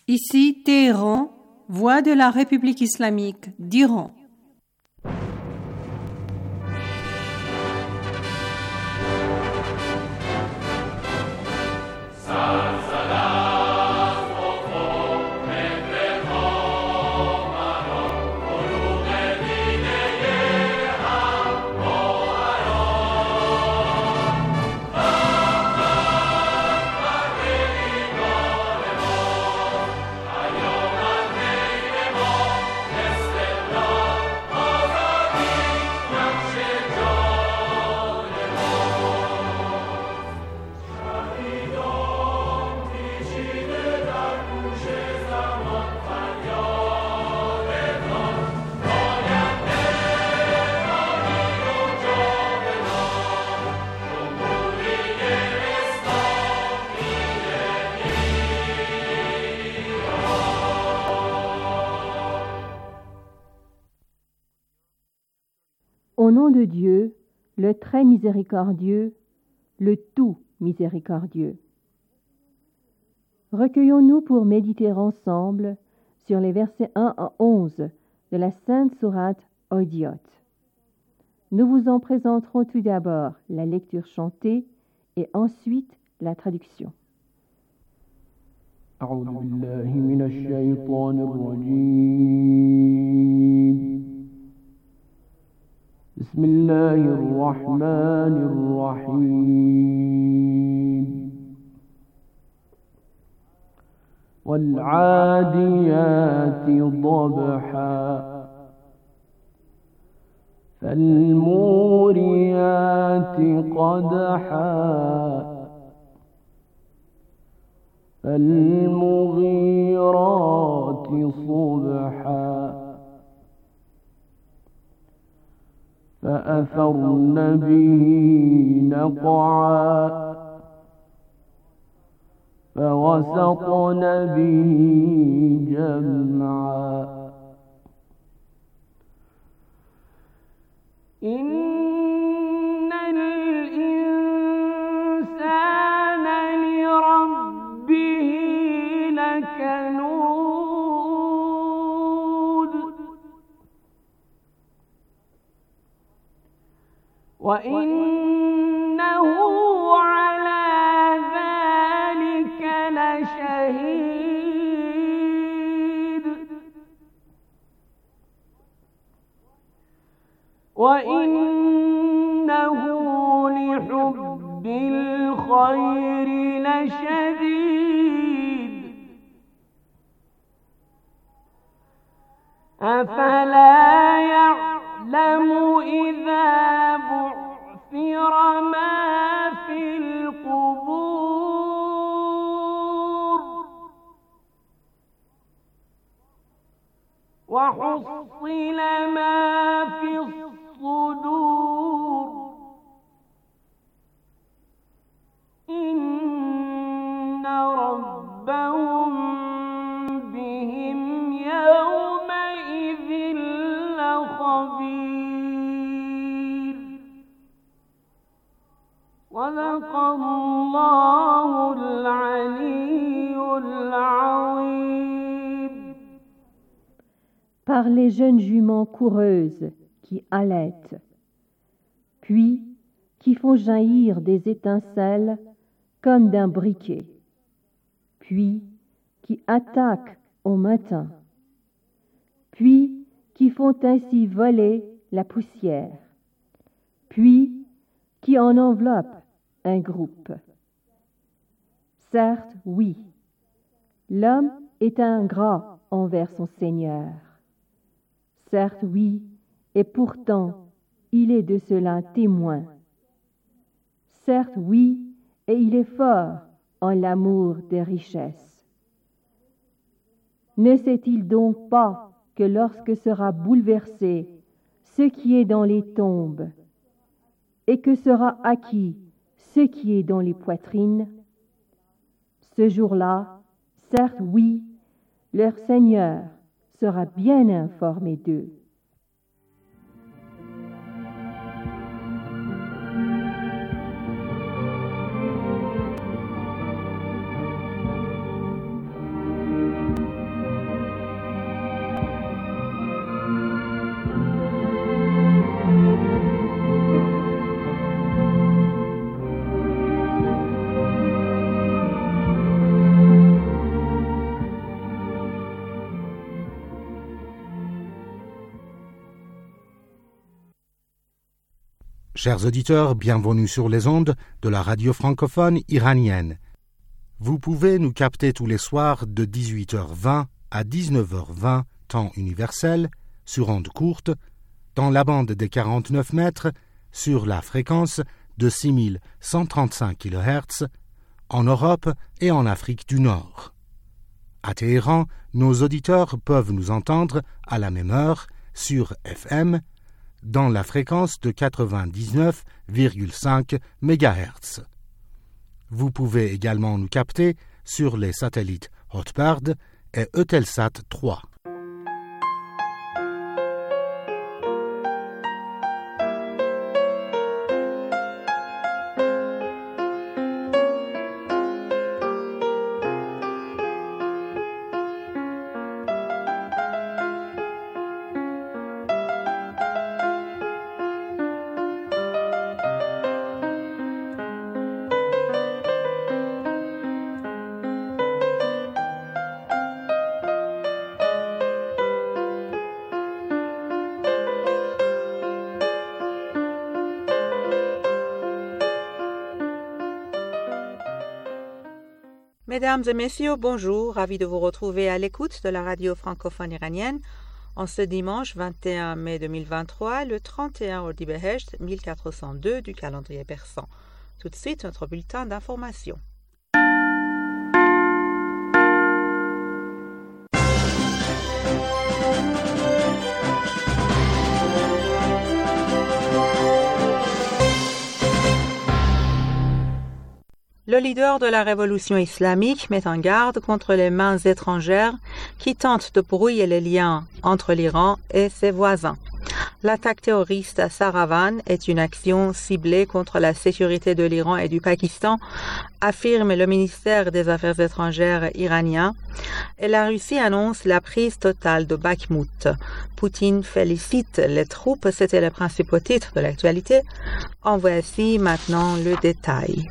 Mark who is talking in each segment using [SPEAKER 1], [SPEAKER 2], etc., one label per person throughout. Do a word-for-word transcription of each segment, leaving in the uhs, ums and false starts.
[SPEAKER 1] Ici Téhéran, voix de la République islamique d'Iran.
[SPEAKER 2] Au nom de Dieu, le très miséricordieux, le tout miséricordieux. Recueillons-nous pour méditer ensemble sur les versets un à onze de la Sainte Sourate Hodiot. Nous vous en présenterons tout d'abord la lecture chantée et ensuite la traduction.
[SPEAKER 3] أعوذ بالله من الشيطان الرجيم بسم الله الرحمن الرحيم والعاديات ضبحا فالموريات قدحا فالمغيرات صبحا فأثرن به نقعا فوسطن به جمعا إن الإنسان لربه لكنود وإنه على ذلك لشهيد وإنه لحب الخير لشديد أفلا يعلم إذا بعثر ما في القبور وحصل ما في الصدور إن ربهم بهم يومئذ لخبير صدق الله العلي العظيم.
[SPEAKER 2] Par les jeunes juments coureuses qui allaitent, puis qui font jaillir des étincelles comme d'un briquet, puis qui attaquent au matin, puis qui font ainsi voler la poussière, puis qui en enveloppent un groupe. Certes, oui, l'homme est ingrat envers son Seigneur. Certes, oui, et pourtant, il est de cela témoin. Certes, oui, et il est fort en l'amour des richesses. Ne sait-il donc pas que lorsque sera bouleversé ce qui est dans les tombes, et que sera acquis ce qui est dans les poitrines, ce jour-là, certes, oui, leur Seigneur sera bien informé d'eux.
[SPEAKER 4] Chers auditeurs, bienvenue sur les ondes de la radio francophone iranienne. Vous pouvez nous capter tous les soirs de dix-huit heures vingt à dix-neuf heures vingt, temps universel, sur ondes courtes, dans la bande des quarante-neuf mètres, sur la fréquence de six mille cent trente-cinq kilohertz, en Europe et en Afrique du Nord. À Téhéran, nos auditeurs peuvent nous entendre à la même heure sur F M, dans la fréquence de quatre-vingt-dix-neuf virgule cinq mégahertz. Vous pouvez également nous capter sur les satellites Hotbird et Eutelsat trois.
[SPEAKER 5] Mesdames et messieurs, bonjour, ravi de vous retrouver à l'écoute de la radio francophone iranienne en ce dimanche vingt et un mai deux mille vingt-trois, le trente et un Ordibehesht mille quatre cent deux du calendrier persan. Tout de suite, notre bulletin d'information. Le leader de la révolution islamique met en garde contre les mains étrangères qui tentent de brouiller les liens entre l'Iran et ses voisins. L'attaque terroriste à Saravan est une action ciblée contre la sécurité de l'Iran et du Pakistan, affirme le ministère des Affaires étrangères iranien, et la Russie annonce la prise totale de Bakhmout. Poutine félicite les troupes, c'était le principal titre de l'actualité. En voici maintenant le détail.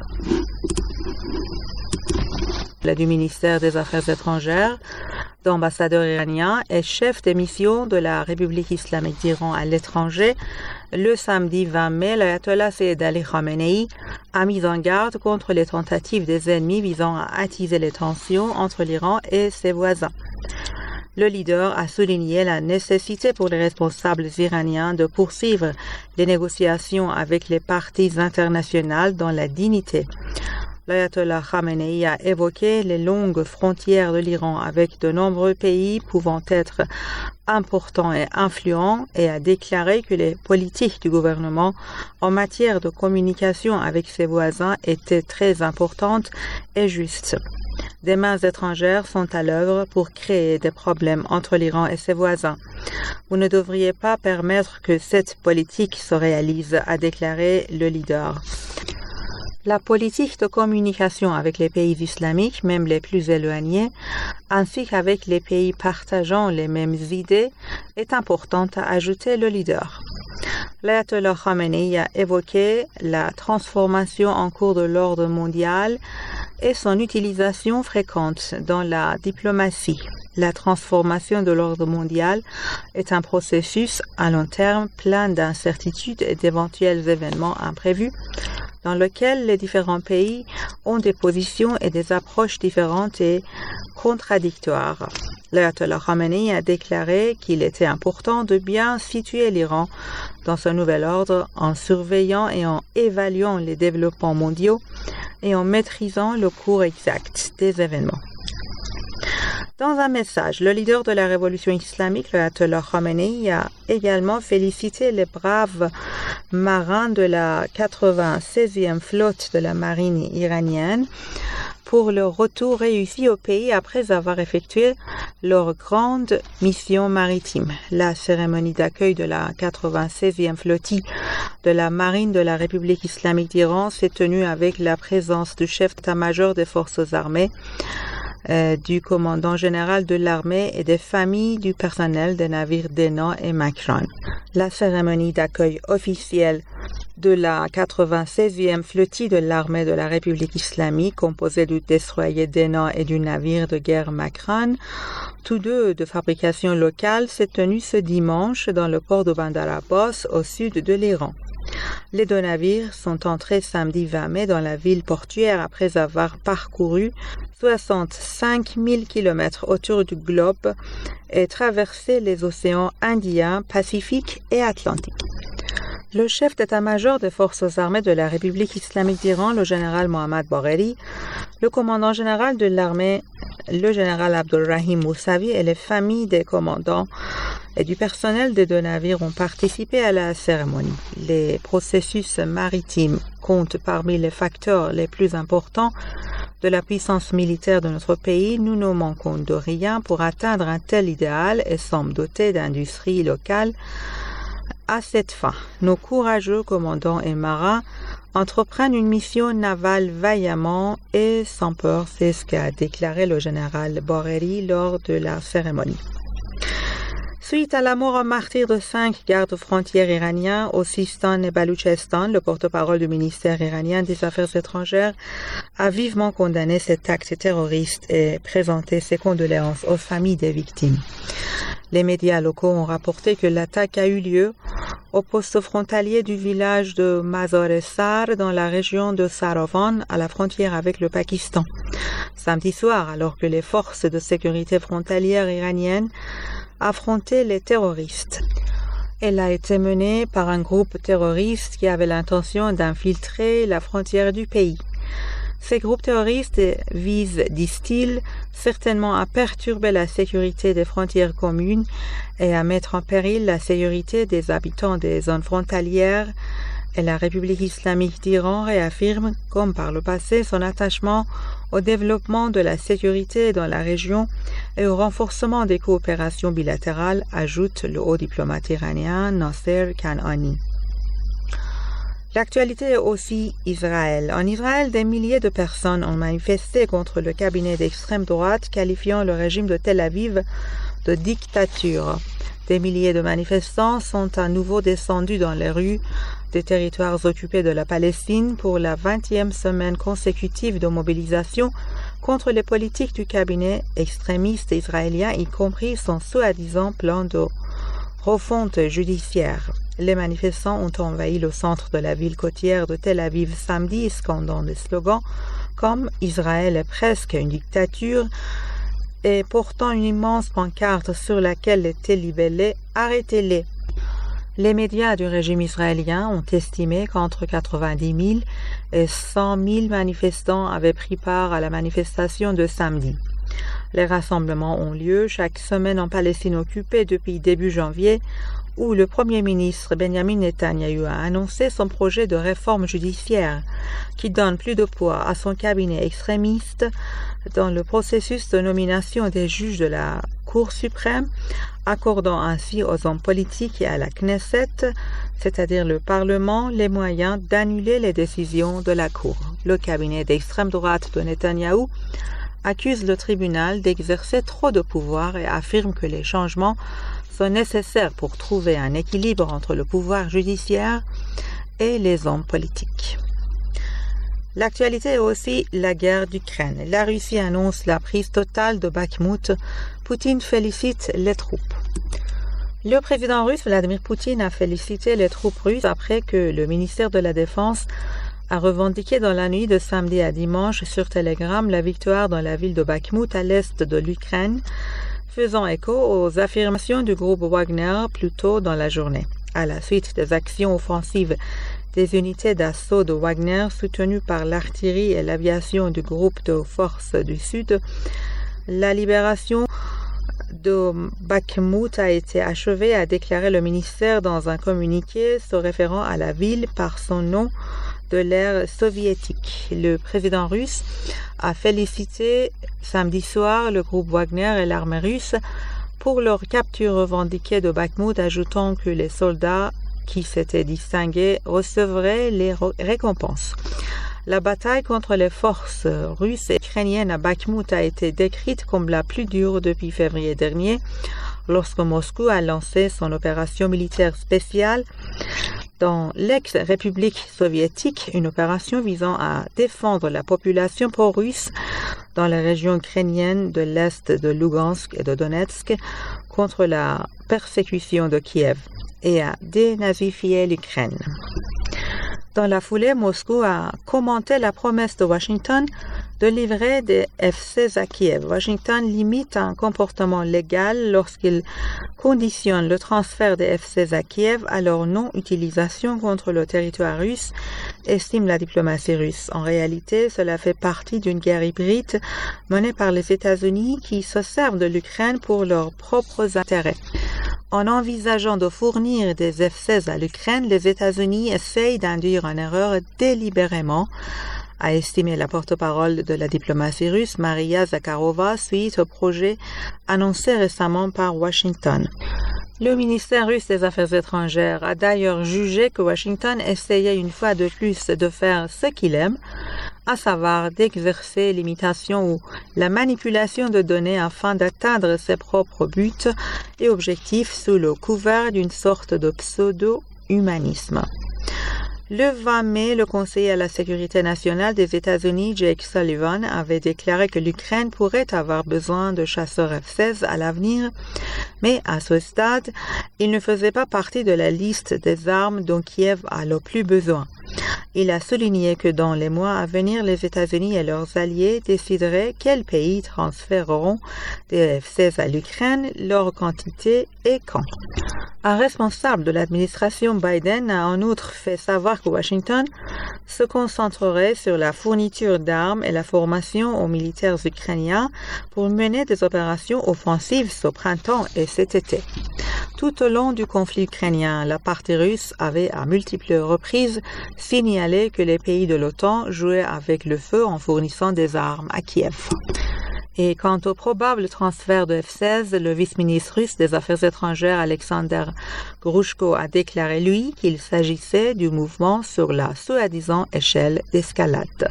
[SPEAKER 5] Du ministère des Affaires étrangères, d'ambassadeur iranien et chef de mission de la République islamique d'Iran à l'étranger, le samedi vingt mai, l'ayatollah Sayyid Ali Khamenei a mis en garde contre les tentatives des ennemis visant à attiser les tensions entre l'Iran et ses voisins. Le leader a souligné la nécessité pour les responsables iraniens de poursuivre les négociations avec les parties internationales dans la dignité. L'ayatollah Khamenei a évoqué les longues frontières de l'Iran avec de nombreux pays pouvant être importants et influents et a déclaré que les politiques du gouvernement en matière de communication avec ses voisins étaient très importantes et justes. Des mains étrangères sont à l'œuvre pour créer des problèmes entre l'Iran et ses voisins. Vous ne devriez pas permettre que cette politique se réalise, a déclaré le leader. La politique de communication avec les pays islamiques, même les plus éloignés, ainsi qu'avec les pays partageant les mêmes idées, est importante, a ajouté le leader. L'ayatollah Khamenei a évoqué la transformation en cours de l'ordre mondial et son utilisation fréquente dans la diplomatie. La transformation de l'ordre mondial est un processus à long terme plein d'incertitudes et d'éventuels événements imprévus, dans lequel les différents pays ont des positions et des approches différentes et contradictoires. L'ayatollah Khamenei a déclaré qu'il était important de bien situer l'Iran dans ce nouvel ordre en surveillant et en évaluant les développements mondiaux et en maîtrisant le cours exact des événements. Dans un message, le leader de la révolution islamique, l'ayatollah Khamenei, a également félicité les braves marins de la quatre-vingt-seizième flotte de la marine iranienne pour leur retour réussi au pays après avoir effectué leur grande mission maritime. La cérémonie d'accueil de la quatre-vingt-seizième flottille de la marine de la République islamique d'Iran s'est tenue avec la présence du chef d'état-major des forces armées, Euh, du commandant général de l'armée et des familles du personnel des navires Denan et Makran. La cérémonie d'accueil officielle de la quatre-vingt-seizième flottille de l'armée de la République islamique, composée du destroyer Denan et du navire de guerre Makran, tous deux de fabrication locale, s'est tenue ce dimanche dans le port de Bandar Abbas, au sud de l'Iran. Les deux navires sont entrés samedi vingt mai dans la ville portuaire après avoir parcouru soixante-cinq mille kilomètres autour du globe et traversé les océans Indien, Pacifique et Atlantique. Le chef d'état-major des forces armées de la République islamique d'Iran, le général Mohammad Bagheri, le commandant général de l'armée, le général Abdulrahim Moussavi et les familles des commandants et du personnel des deux navires ont participé à la cérémonie. Les processus maritimes comptent parmi les facteurs les plus importants de la puissance militaire de notre pays. Nous ne manquons de rien pour atteindre un tel idéal et sommes dotés d'industries locales. À cette fin, nos courageux commandants et marins entreprennent une mission navale vaillamment et sans peur, c'est ce qu'a déclaré le général Bagheri lors de la cérémonie. Suite à la mort en martyr de cinq gardes frontières iraniens au Sistan et Baloutchistan, le porte-parole du ministère iranien des Affaires étrangères a vivement condamné cet acte terroriste et présenté ses condoléances aux familles des victimes. Les médias locaux ont rapporté que l'attaque a eu lieu au poste frontalier du village de Mazar-e-Sar dans la région de Sarovan à la frontière avec le Pakistan. Samedi soir, alors que les forces de sécurité frontalières iraniennes affrontaient les terroristes. Elle a été menée par un groupe terroriste qui avait l'intention d'infiltrer la frontière du pays. Ces groupes terroristes visent, disent-ils, certainement à perturber la sécurité des frontières communes et à mettre en péril la sécurité des habitants des zones frontalières. Et la République islamique d'Iran réaffirme, comme par le passé, son attachement au développement de la sécurité dans la région et au renforcement des coopérations bilatérales, ajoute le haut diplomate iranien Nasser Kanani. L'actualité est aussi Israël. En Israël, des milliers de personnes ont manifesté contre le cabinet d'extrême droite, qualifiant le régime de Tel Aviv de dictature. Des milliers de manifestants sont à nouveau descendus dans les rues des territoires occupés de la Palestine pour la vingtième semaine consécutive de mobilisation contre les politiques du cabinet extrémiste israélien, y compris son soi-disant plan de refonte judiciaire. Les manifestants ont envahi le centre de la ville côtière de Tel Aviv samedi, scandant des slogans comme « Israël est presque une dictature » et portant une immense pancarte sur laquelle était libellé « Arrêtez-les ». Les médias du régime israélien ont estimé qu'entre quatre-vingt-dix mille et cent mille manifestants avaient pris part à la manifestation de samedi. Les rassemblements ont lieu chaque semaine en Palestine occupée depuis début janvier, où le Premier ministre Benjamin Netanyahu a annoncé son projet de réforme judiciaire qui donne plus de poids à son cabinet extrémiste dans le processus de nomination des juges de la Cour suprême, accordant ainsi aux hommes politiques et à la Knesset, c'est-à-dire le Parlement, les moyens d'annuler les décisions de la Cour. Le cabinet d'extrême droite de Netanyahou accuse le tribunal d'exercer trop de pouvoir et affirme que les changements sont nécessaires pour trouver un équilibre entre le pouvoir judiciaire et les hommes politiques. L'actualité est aussi la guerre d'Ukraine. La Russie annonce la prise totale de Bakhmout. Poutine félicite les troupes. Le président russe Vladimir Poutine a félicité les troupes russes après que le ministère de la Défense a revendiqué dans la nuit de samedi à dimanche sur Telegram la victoire dans la ville de Bakhmout à l'est de l'Ukraine, faisant écho aux affirmations du groupe Wagner plus tôt dans la journée. À la suite des actions offensives des unités d'assaut de Wagner soutenues par l'artillerie et l'aviation du groupe de forces du Sud, la libération de Bakhmout a été achevée, a déclaré le ministère dans un communiqué se référant à la ville par son nom de l'ère soviétique. Le président russe a félicité samedi soir le groupe Wagner et l'armée russe pour leur capture revendiquée de Bakhmout, ajoutant que les soldats qui s'étaient distingués recevraient les récompenses. La bataille contre les forces russes et ukrainiennes à Bakhmout a été décrite comme la plus dure depuis février dernier, lorsque Moscou a lancé son opération militaire spéciale dans l'ex-république soviétique, une opération visant à défendre la population pro-russe dans les régions ukrainiennes de l'est de Lugansk et de Donetsk contre la persécution de Kiev et à dénazifier l'Ukraine. Dans la foulée, Moscou a commenté la promesse de Washington de livrer des F seize à Kiev. Washington limite un comportement légal lorsqu'il conditionne le transfert des F seize à Kiev à leur non-utilisation contre le territoire russe, estime la diplomatie russe. En réalité, cela fait partie d'une guerre hybride menée par les États-Unis qui se servent de l'Ukraine pour leurs propres intérêts. En envisageant de fournir des F seize à l'Ukraine, les États-Unis essayent d'induire en erreur délibérément, a estimé la porte-parole de la diplomatie russe, Maria Zakharova, suite au projet annoncé récemment par Washington. Le ministère russe des Affaires étrangères a d'ailleurs jugé que Washington essayait une fois de plus de faire ce qu'il aime, à savoir d'exercer l'imitation ou la manipulation de données afin d'atteindre ses propres buts et objectifs sous le couvert d'une sorte de pseudo-humanisme. Le vingt mai, le conseiller à la sécurité nationale des États-Unis, Jake Sullivan, avait déclaré que l'Ukraine pourrait avoir besoin de chasseurs F seize à l'avenir, mais à ce stade, il ne faisait pas partie de la liste des armes dont Kiev a le plus besoin. Il a souligné que dans les mois à venir, les États-Unis et leurs alliés décideraient quels pays transféreront des F seize à l'Ukraine, leur quantité et quand. Un responsable de l'administration Biden a en outre fait savoir que Washington se concentrerait sur la fourniture d'armes et la formation aux militaires ukrainiens pour mener des opérations offensives ce printemps et cet été. Tout au long du conflit ukrainien, la partie russe avait à multiples reprises signalé que les pays de l'OTAN jouaient avec le feu en fournissant des armes à Kiev. Et quant au probable transfert de F seize, le vice-ministre russe des Affaires étrangères Alexander Grushko a déclaré, lui, qu'il s'agissait du mouvement sur la soi-disant échelle d'escalade.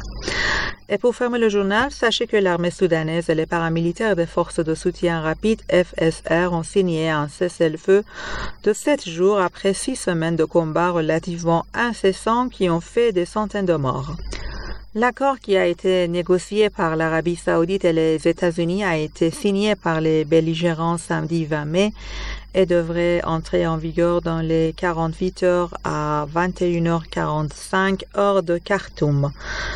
[SPEAKER 5] Et pour fermer le journal, sachez que l'armée soudanaise et les paramilitaires des forces de soutien rapide F S R ont signé un cessez-le-feu de sept jours après six semaines de combats relativement incessants qui ont fait des centaines de morts. L'accord qui a été négocié par l'Arabie saoudite et les États-Unis a été signé par les belligérants samedi vingt mai et devrait entrer en vigueur dans les quarante-huit heures à vingt et une heures quarante-cinq heure de Khartoum.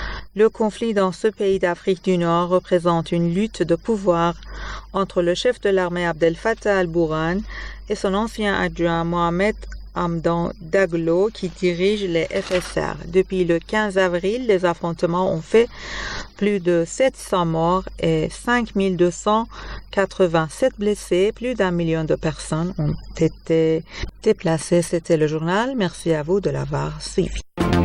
[SPEAKER 5] Le conflit dans ce pays d'Afrique du Nord représente une lutte de pouvoir entre le chef de l'armée Abdel Fattah al-Burhan et son ancien adjoint Mohamed Hamdan Daglo qui dirige les F S R. Depuis le quinze avril, les affrontements ont fait plus de sept cents morts et cinq mille deux cent quatre-vingt-sept blessés. Plus d'un million de personnes ont été déplacées. C'était le journal. Merci à vous de l'avoir suivi.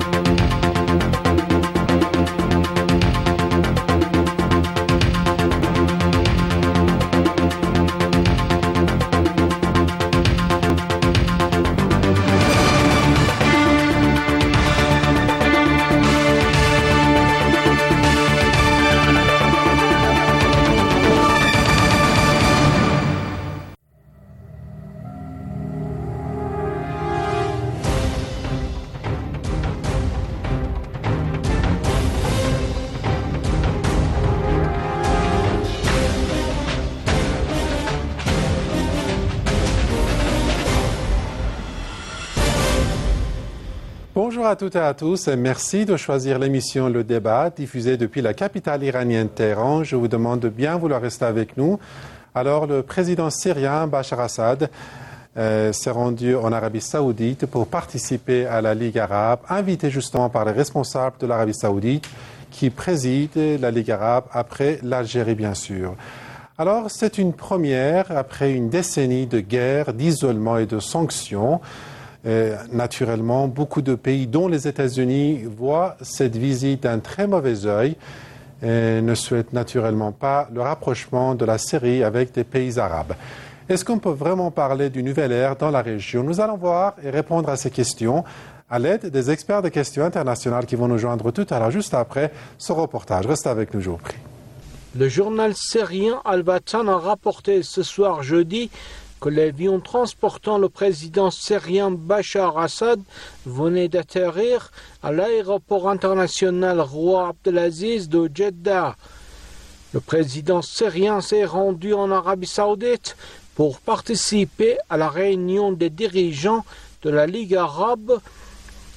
[SPEAKER 6] Bonjour à toutes et à tous et merci de choisir l'émission Le Débat diffusée depuis la capitale iranienne Téhéran. Je vous demande de bien vouloir rester avec nous. Alors, le président syrien Bachar Assad euh, s'est rendu en Arabie Saoudite pour participer à la Ligue arabe, invité justement par les responsables de l'Arabie Saoudite qui président la Ligue arabe après l'Algérie, bien sûr. Alors, c'est une première après une décennie de guerre, d'isolement et de sanctions. Euh, naturellement, beaucoup de pays, dont les États-Unis, voient cette visite d'un très mauvais œil et ne souhaitent naturellement pas le rapprochement de la Syrie avec des pays arabes. Est-ce qu'on peut vraiment parler d'une nouvelle ère dans la région? Nous allons voir et répondre à ces questions à l'aide des experts de questions internationales qui vont nous joindre tout à l'heure, juste après ce reportage. Restez avec nous, je vous prie.
[SPEAKER 7] Le journal syrien Al-Watan a rapporté ce soir jeudi que l'avion transportant le président syrien Bachar Assad venait d'atterrir à l'aéroport international Roi Abdelaziz de Jeddah. Le président syrien s'est rendu en Arabie Saoudite pour participer à la réunion des dirigeants de la Ligue arabe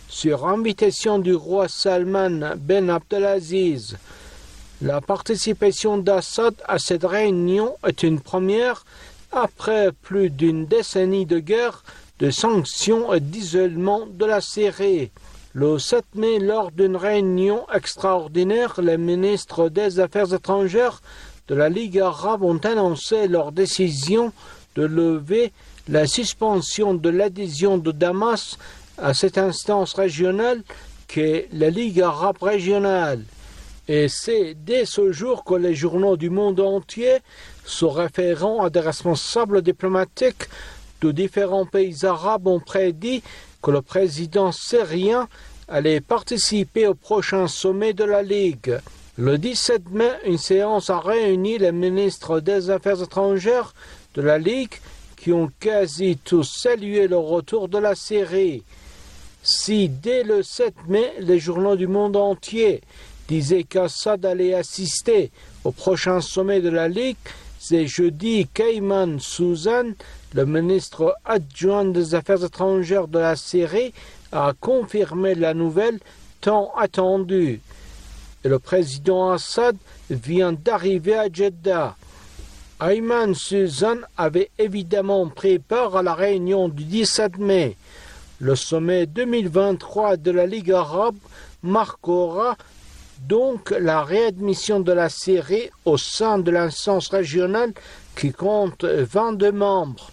[SPEAKER 7] sur invitation du roi Salman Ben Abdelaziz. La participation d'Assad à cette réunion est une première après plus d'une décennie de guerre, de sanctions et d'isolement de la Syrie. Le sept mai, lors d'une réunion extraordinaire, les ministres des Affaires étrangères de la Ligue arabe ont annoncé leur décision de lever la suspension de l'adhésion de Damas à cette instance régionale qu'est la Ligue arabe régionale. Et c'est dès ce jour que les journaux du monde entier, se référant à des responsables diplomatiques de différents pays arabes, ont prédit que le président syrien allait participer au prochain sommet de la Ligue. Le dix-sept mai, une séance a réuni les ministres des Affaires étrangères de la Ligue qui ont quasi tous salué le retour de la Syrie. Si dès le sept mai, les journaux du monde entier disaient qu'Assad allait assister au prochain sommet de la Ligue, c'est jeudi qu'Ayman Souzan, le ministre adjoint des Affaires étrangères de la Syrie, a confirmé la nouvelle tant attendue. Et le président Assad vient d'arriver à Jeddah. Ayman Souzan avait évidemment pris part à la réunion du dix-sept mai. Le sommet deux mille vingt-trois de la Ligue arabe marquera donc la réadmission de la Syrie au sein de l'instance régionale qui compte vingt-deux membres.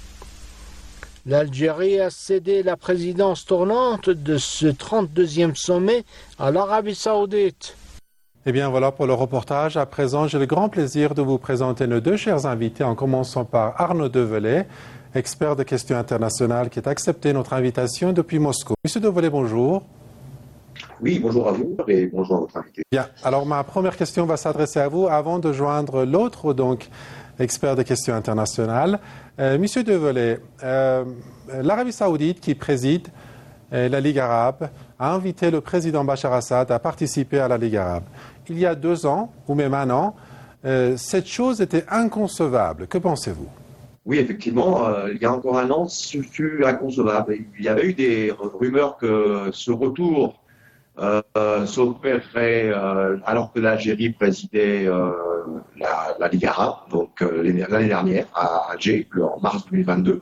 [SPEAKER 7] L'Algérie a cédé la présidence tournante de ce trente-deuxième sommet à l'Arabie saoudite.
[SPEAKER 6] Eh bien voilà pour le reportage. À présent, j'ai le grand plaisir de vous présenter nos deux chers invités, en commençant par Arnaud Develay, expert de questions internationales qui a accepté notre invitation depuis Moscou. Monsieur Develay, bonjour.
[SPEAKER 8] Oui, bonjour à vous et bonjour à votre invité.
[SPEAKER 6] Bien, alors ma première question va s'adresser à vous avant de joindre l'autre, donc expert de questions internationales. Euh, Monsieur Develay, euh, l'Arabie saoudite qui préside euh, la Ligue arabe a invité le président Bachar Assad à participer à la Ligue arabe. Il y a deux ans, ou même un an, euh, cette chose était inconcevable. Que pensez-vous ?
[SPEAKER 8] Oui, effectivement, euh, il y a encore un an, ce fut inconcevable. Il y avait eu des rumeurs que ce retour euh, euh, s'opérerait euh, alors que l'Algérie présidait euh, la, la Ligue arabe, donc euh, l'année dernière à Alger, en mars deux mille vingt-deux.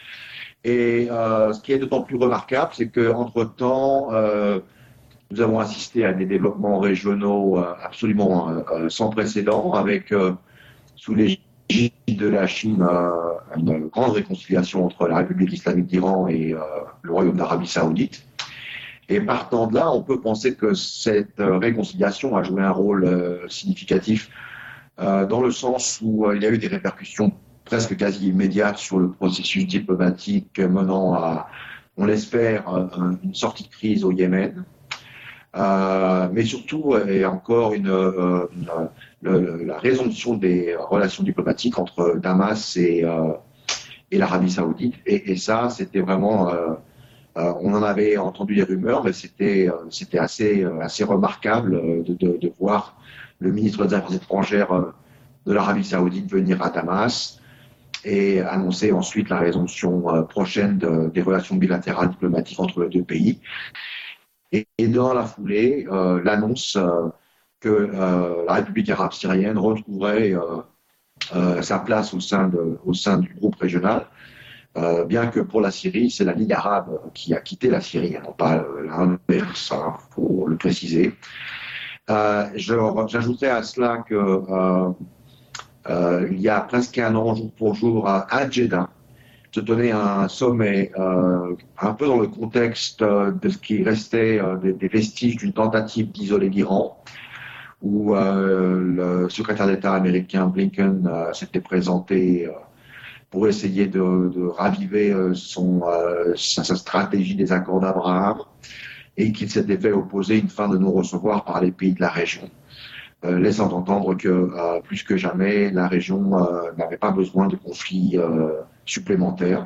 [SPEAKER 8] Et euh, ce qui est d'autant plus remarquable, c'est qu'entre-temps, euh, nous avons assisté à des développements régionaux euh, absolument euh, sans précédent, avec, euh, sous l'égide de la Chine, euh, une grande réconciliation entre la République islamique d'Iran et euh, le Royaume d'Arabie saoudite. Et partant de là, on peut penser que cette euh, réconciliation a joué un rôle euh, significatif euh, dans le sens où euh, il y a eu des répercussions presque quasi immédiates sur le processus diplomatique menant à, on l'espère, une sortie de crise au Yémen. Euh, mais surtout, et encore une, une, une, la résorption des relations diplomatiques entre Damas et, euh, et l'Arabie saoudite. Et, et ça, c'était vraiment... Euh, euh, on en avait entendu des rumeurs, mais c'était euh, c'était assez, assez remarquable de, de, de voir le ministre des Affaires étrangères de l'Arabie saoudite venir à Damas et annoncer ensuite la résorption euh, prochaine de, des relations bilatérales diplomatiques entre les deux pays. Et, et dans la foulée, euh, l'annonce euh, que euh, la République arabe syrienne retrouverait euh, euh, sa place au sein, de, au sein du groupe régional, euh, bien que pour la Syrie, c'est la Ligue arabe qui a quitté la Syrie, non pas euh, l'inverse, il faut le préciser. Euh, je, j'ajouterais à cela que euh, euh, il y a presque un an, jour pour jour, à, à Jeddah, se tenait un sommet euh, un peu dans le contexte de ce qui restait euh, des, des vestiges d'une tentative d'isoler l'Iran, où euh, le secrétaire d'État américain Blinken euh, s'était présenté euh, pour essayer de, de raviver euh, son, euh, sa, sa stratégie des accords d'Abraham, et qu'il s'était fait opposer une fin de non-recevoir par les pays de la région, euh, laissant entendre que euh, plus que jamais la région euh, n'avait pas besoin de conflits euh, supplémentaires.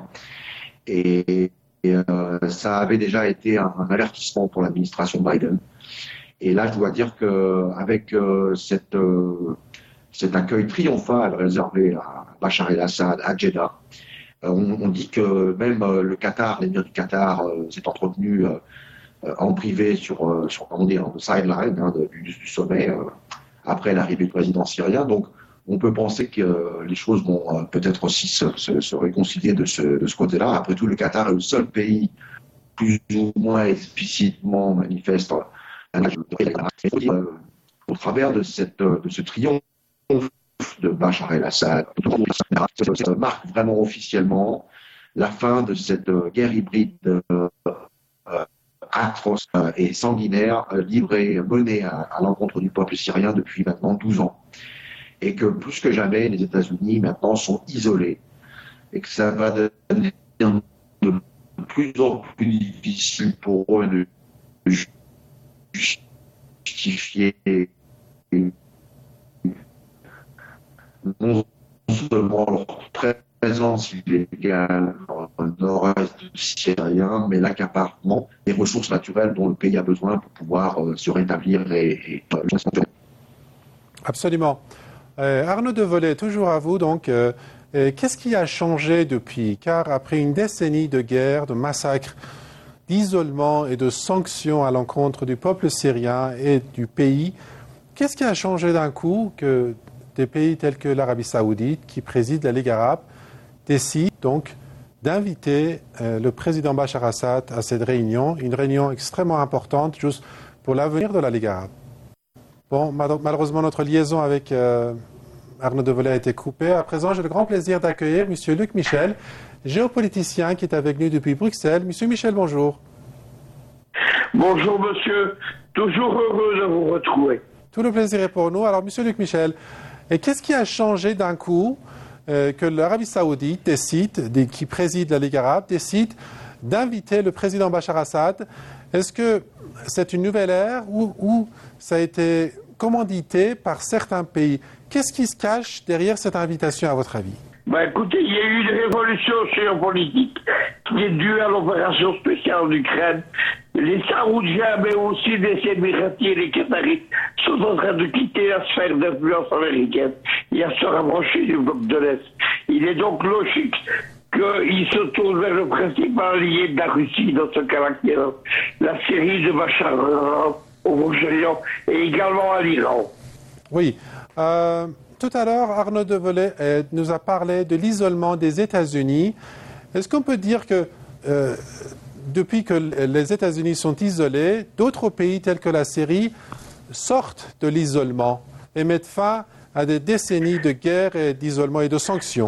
[SPEAKER 8] Et, et euh, ça avait déjà été un, un avertissement pour l'administration Biden. Et là, je dois dire que avec euh, cette, euh, cet accueil triomphal réservé à Bachar el-Assad à Jeddah, euh, on, on dit que même euh, le Qatar, l'émir du Qatar, euh, s'est entretenu euh, euh, en privé sur, euh, sur comment dire, le sideline hein, de, du, du sommet euh, après l'arrivée du président syrien. Donc, on peut penser que euh, les choses vont euh, peut-être aussi se, se, se réconcilier de ce, de ce côté-là. Après tout, le Qatar est le seul pays plus ou moins explicitement manifeste euh, au travers de, cette, de ce triomphe de Bachar el-Assad. Ça marque vraiment officiellement la fin de cette guerre hybride euh, euh, atroce et sanguinaire euh, livrée, menée à, à l'encontre du peuple syrien depuis maintenant douze ans. Et que plus que jamais, les États-Unis maintenant sont isolés et que ça va devenir de plus en plus difficile pour eux de justifier non seulement leur présence illégale dans le nord-est syrien, mais l'accaparement des ressources naturelles dont le pays a besoin pour pouvoir euh, se rétablir et, et euh,
[SPEAKER 6] Absolument. Euh, Arnaud Devolé, toujours à vous. Donc, euh, euh, qu'est-ce qui a changé depuis? Car après une décennie de guerre, de massacres, d'isolement et de sanctions à l'encontre du peuple syrien et du pays, qu'est-ce qui a changé d'un coup que des pays tels que l'Arabie saoudite, qui préside la Ligue arabe, décident donc d'inviter euh, le président Bachar Assad à cette réunion, une réunion extrêmement importante juste pour l'avenir de la Ligue arabe? Bon, malheureusement, notre liaison avec euh, Arnaud Devolé a été coupée. À présent, j'ai le grand plaisir d'accueillir M. Luc Michel, géopoliticien qui est avec nous depuis Bruxelles. M. Michel, bonjour.
[SPEAKER 9] Bonjour, monsieur. Toujours heureux de vous retrouver.
[SPEAKER 6] Tout le plaisir est pour nous. Alors, M. Luc Michel, et qu'est-ce qui a changé d'un coup euh, que l'Arabie saoudite décide, des, qui préside la Ligue arabe, décide d'inviter le président Bachar Assad? Est-ce que c'est une nouvelle ère ou, ou ça a été commandité par certains pays? Qu'est-ce qui se cache derrière cette invitation, à votre avis?
[SPEAKER 9] Ben écoutez, il y a eu une révolution géopolitique qui est due à l'opération spéciale en Ukraine. Les Saoudiens, mais aussi les Émiratis et les Qataris sont en train de quitter la sphère d'influence américaine et à se rapprocher du bloc de l'Est. Il est donc logique qu'il se tourne vers le principal allié de la Russie, dans ce cas-là, qui est la Syrie de Bachar au Moyen-Orient et également à l'Iran.
[SPEAKER 6] Oui. Euh, tout à l'heure, Arnaud Devolé euh, nous a parlé de l'isolement des États-Unis. Est-ce qu'on peut dire que euh, depuis que les États-Unis sont isolés, d'autres pays tels que la Syrie sortent de l'isolement et mettent fin à des décennies de guerre et d'isolement et de sanctions?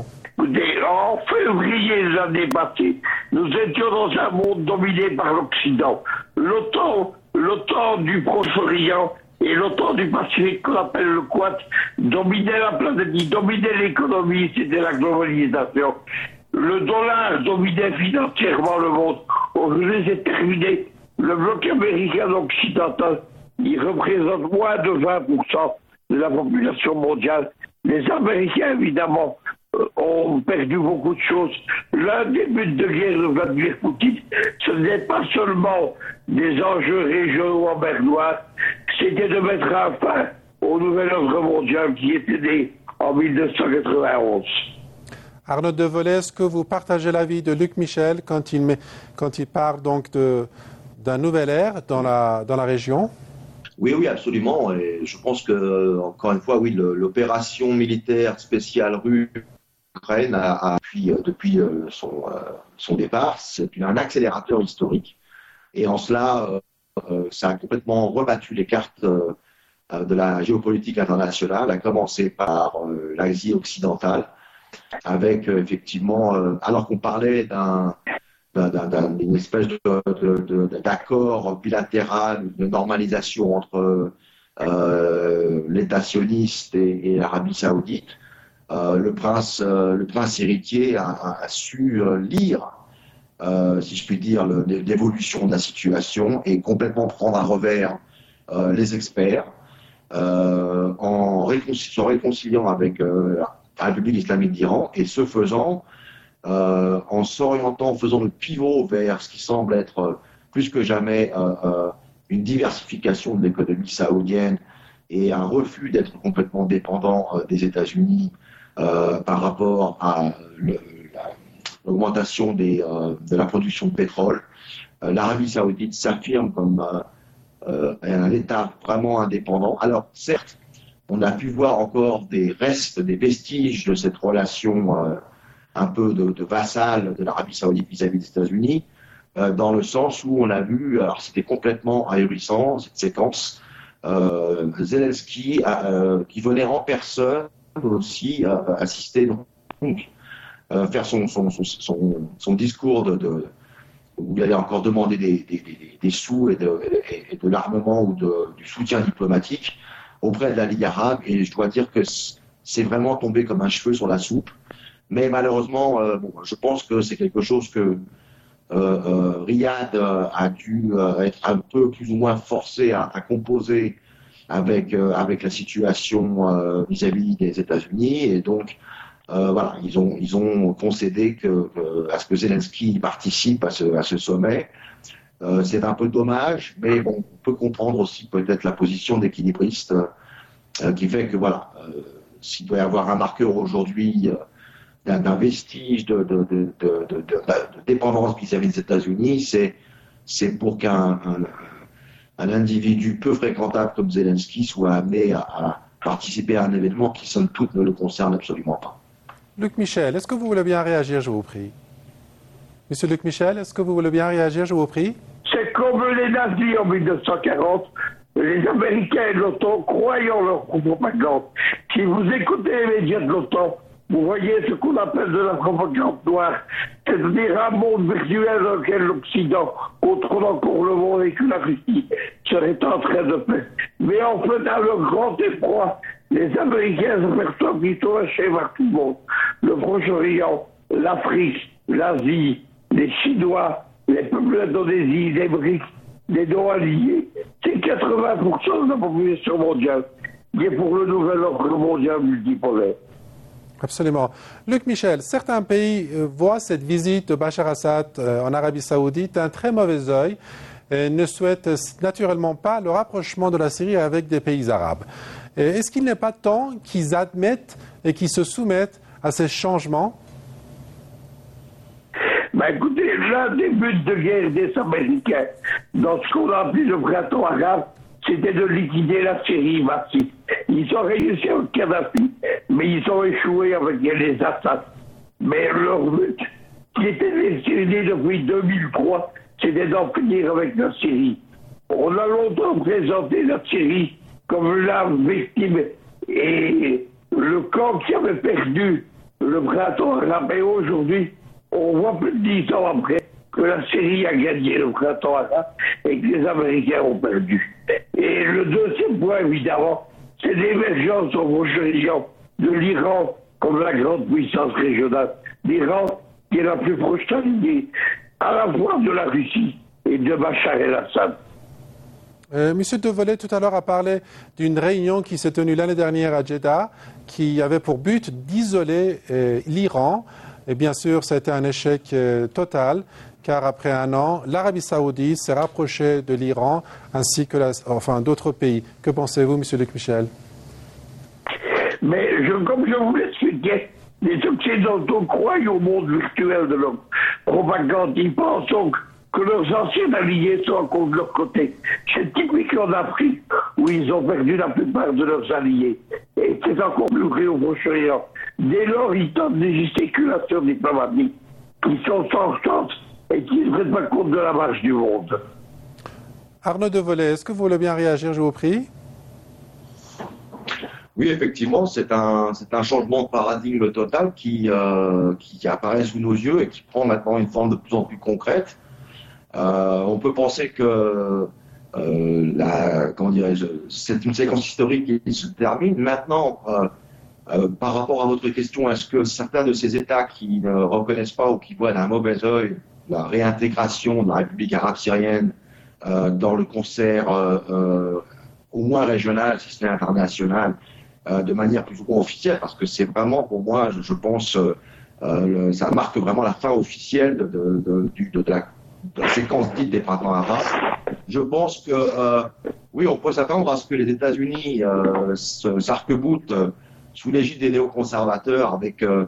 [SPEAKER 9] En février de l'année passée, nous étions dans un monde dominé par l'Occident. L'OTAN, l'OTAN du Proche-Orient et l'OTAN du Pacifique, qu'on appelle le Quad, dominaient la planète, dominaient l'économie, c'était la globalisation. Le dollar dominait financièrement le monde. Aujourd'hui, c'est terminé. Le bloc américain occidental, il représente moins de vingt pour cent de la population mondiale. Les Américains, évidemment, ont perdu beaucoup de choses. L'un des buts de guerre de Vladimir Poutine, ce n'est pas seulement des enjeux régionaux en mer Noire, c'était de mettre un fin au nouvel ordre mondial qui était né en mille neuf cent quatre-vingt-onze.
[SPEAKER 6] Arnaud Devolé, est-ce que vous partagez l'avis de Luc Michel quand il, met, quand il parle donc de, d'un nouvel ère dans la, dans la région?
[SPEAKER 8] Oui, oui, absolument. Et je pense que, encore une fois, oui, le, l'opération militaire spéciale russe Ukraine a, a depuis, depuis son, son départ, c'est un accélérateur historique. Et en cela, euh, ça a complètement rebattu les cartes euh, de la géopolitique internationale, à commencer par euh, l'Asie occidentale, avec euh, effectivement, euh, alors qu'on parlait d'un, d'un, d'un, d'une espèce de, de, de, d'accord bilatéral, de normalisation entre euh, l'État sioniste et, et l'Arabie saoudite, Euh, le prince, euh, le prince héritier a, a, a su euh, lire, euh, si je puis dire, le, l'évolution de la situation et complètement prendre à revers euh, les experts euh, en réconci- se réconciliant avec euh, la République islamique d'Iran et ce faisant, euh, en s'orientant, en faisant le pivot vers ce qui semble être euh, plus que jamais euh, euh, une diversification de l'économie saoudienne et un refus d'être complètement dépendant euh, des États-Unis. Euh, par rapport à le, la, l'augmentation des, euh, de la production de pétrole. Euh, L'Arabie saoudite s'affirme comme euh, euh, un État vraiment indépendant. Alors certes, on a pu voir encore des restes, des vestiges de cette relation euh, un peu de, de vassale de l'Arabie saoudite vis-à-vis des États-Unis, euh, dans le sens où on a vu, alors c'était complètement ahurissant cette séquence, euh, Zelensky euh, qui venait en personne aussi euh, assister donc euh, faire son son, son son son discours de, de où il allait encore demander des, des, des, des sous et de, et de l'armement ou de, du soutien diplomatique auprès de la Ligue arabe, et je dois dire que c'est vraiment tombé comme un cheveu sur la soupe. Mais malheureusement, euh, bon, je pense que c'est quelque chose que euh, euh, Riyad euh, a dû euh, être un peu plus ou moins forcé à, à composer avec euh, avec la situation euh, vis-à-vis des États-Unis, et donc euh, voilà, ils ont ils ont concédé que, que à ce que Zelensky participe à ce à ce sommet. Euh, c'est un peu dommage, mais bon, on peut comprendre aussi peut-être la position d'équilibriste euh, qui fait que voilà, euh, s'il doit y avoir un marqueur aujourd'hui euh, d'un vestige de, de, de, de, de, de, de dépendance vis-à-vis des États-Unis, c'est c'est pour qu'un un, un individu peu fréquentable comme Zelensky soit amené à, à participer à un événement qui, somme toute, ne le concerne absolument pas.
[SPEAKER 6] Luc Michel, est-ce que vous voulez bien réagir, je vous prie? Monsieur Luc Michel, est-ce que vous voulez bien réagir, je vous prie?
[SPEAKER 9] C'est comme les nazis en mille neuf cent quarante. Les Américains et l'OTAN croient en leur propagande. Si vous écoutez les médias de l'OTAN, vous voyez ce qu'on appelle de la propagande noire, c'est-à-dire un monde virtuel dans lequel l'Occident contrôle encore le monde et que la Russie serait en train de paix. Mais en fait, à leur grand effroi, les Américains s'aperçoivent qu'ils sont lâchés par tout le monde. Le Proche-Orient, l'Afrique, l'Asie, les Chinois, les peuples d'Indonésie, les BRICS, les non-alliés, c'est quatre-vingts pour cent de la population mondiale qui est pour le nouvel ordre mondial multipolaire.
[SPEAKER 6] Absolument. Luc Michel, certains pays voient cette visite de Bachar Assad en Arabie Saoudite d'un très mauvais œil et ne souhaitent naturellement pas le rapprochement de la Syrie avec des pays arabes. Est-ce qu'il n'est pas temps qu'ils admettent et qu'ils se soumettent à ces changements?
[SPEAKER 9] Ben écoutez, l'un des buts de guerre des Américains, dans ce qu'on a appelé le printemps arabe, c'était de liquider la Syrie massive. Ils ont réussi avec Kadhafi, mais ils ont échoué avec les Assad. Mais leur but, qui était décidé depuis deux mille trois, c'était d'en finir avec la Syrie. On a longtemps présenté la Syrie comme la victime et le camp qui avait perdu le printemps arabe. Et aujourd'hui, on voit plus de dix ans après que la Syrie a gagné le printemps arabe et que les Américains ont perdu. Et le deuxième point, évidemment, c'est l'émergence au Proche-Orient de l'Iran comme la grande puissance régionale. L'Iran qui est la plus proche alliée à la fois de la Russie et de Bachar el-Assad.
[SPEAKER 6] Euh, Monsieur Devolay, tout à l'heure, a parlé d'une réunion qui s'est tenue l'année dernière à Jeddah, qui avait pour but d'isoler euh, l'Iran. Et bien sûr, c'était un échec euh, total, car après un an, l'Arabie saoudite s'est rapprochée de l'Iran, ainsi que la, enfin, d'autres pays. Que pensez-vous, Monsieur Luc Michel?
[SPEAKER 9] Mais je, comme je vous l'expliquais, les Occidentaux croient au monde virtuel de leur propagande. Ils pensent donc que leurs anciens alliés sont encore de leur côté. C'est typique en Afrique, où ils ont perdu la plupart de leurs alliés. Et c'est encore plus vrai au Proche-Orient. Dès lors, ils tentent des gesticulations diplomatiques qui sont sans chance et qui ne prennent pas compte de la marche du monde.
[SPEAKER 6] Arnaud Devolay, est-ce que vous voulez bien réagir, je vous prie?
[SPEAKER 8] Oui, effectivement, c'est un, c'est un changement de paradigme total qui, euh, qui apparaît sous nos yeux et qui prend maintenant une forme de plus en plus concrète. Euh, on peut penser que euh, la, comment dirais-je, c'est une séquence historique qui se termine. Maintenant, euh, euh, par rapport à votre question, est-ce que certains de ces États qui ne reconnaissent pas ou qui voient d'un mauvais œil la réintégration de la République arabe syrienne euh, dans le concert euh, euh, au moins régional, si ce n'est international, euh, de manière plus ou moins officielle, parce que c'est vraiment, pour moi, je, je pense, euh, euh, le, ça marque vraiment la fin officielle de, de, de, de, de, la, de la séquence dite des printemps arabes. Je pense que, euh, oui, on peut s'attendre à ce que les États-Unis euh, s'arc-boutent euh, sous l'égide des néoconservateurs avec euh,